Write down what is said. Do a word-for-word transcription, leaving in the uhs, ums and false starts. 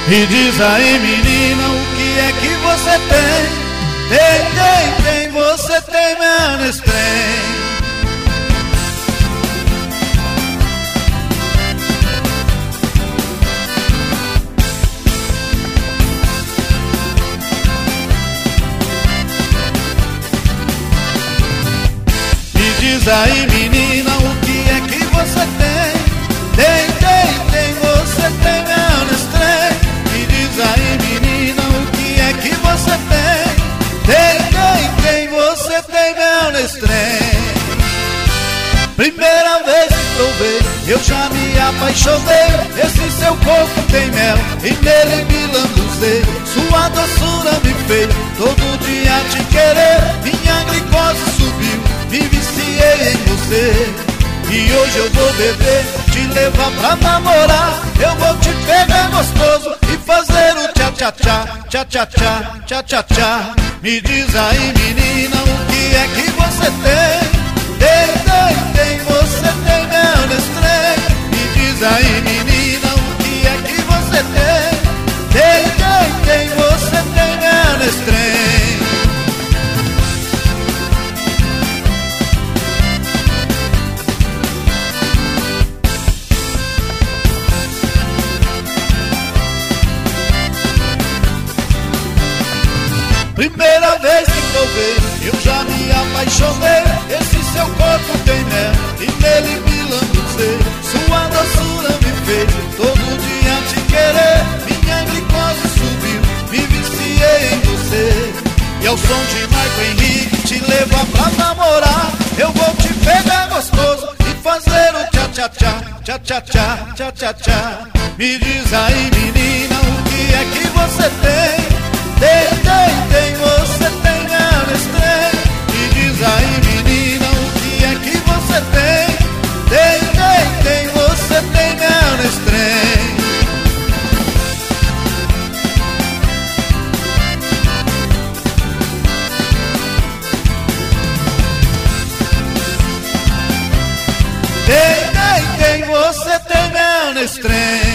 Me diz aí, menina, o que é que você tem? Tem, tem, tem, você tem menos trem. Me diz aí, menina, o que é que você tem? Tem, tem, tem, você tem menos trem. Me diz aí, menina, o que é que você tem? Tem, tem, tem, você tem menos trem. Primeira vez que provei, eu já me apaixonei. Esse seu corpo tem mel e nele me lambuzei. Sua doçura me fez todo dia te querer. Minha glicose subiu, me viciei em você. E hoje eu vou beber, te levar pra namorar. Eu vou te pegar gostoso e fazer o tchá-tchá-tchá, tchá-tchá-tchá, tchá-tchá-tchá. Me diz aí, menina, o que é que você tem? Tem, tem, tem, você tem menos trem. Me diz aí, menina, o que é que você tem? Tem, tem, tem, você tem menos trem. Primeira vez que provei, eu já me apaixonei. Esse seu corpo tem mel e nele me lambuzei. Sua doçura me fez todo dia te querer. Minha glicose subiu, me viciei em você. E ao som de Marco Henrique te levar pra namorar. Eu vou te pegar gostoso e fazer o tchá-tchá-tchá, tchá-tchá-tchá, tchá-tchá-tchá. Me diz aí, menina, o que é que você tem? Tem, tem, tem, você tem menos trem. Me diz aí, menina, o que é que você tem? Tem, tem, tem, você tem menos trem. Tem, tem, tem, você tem menos trem.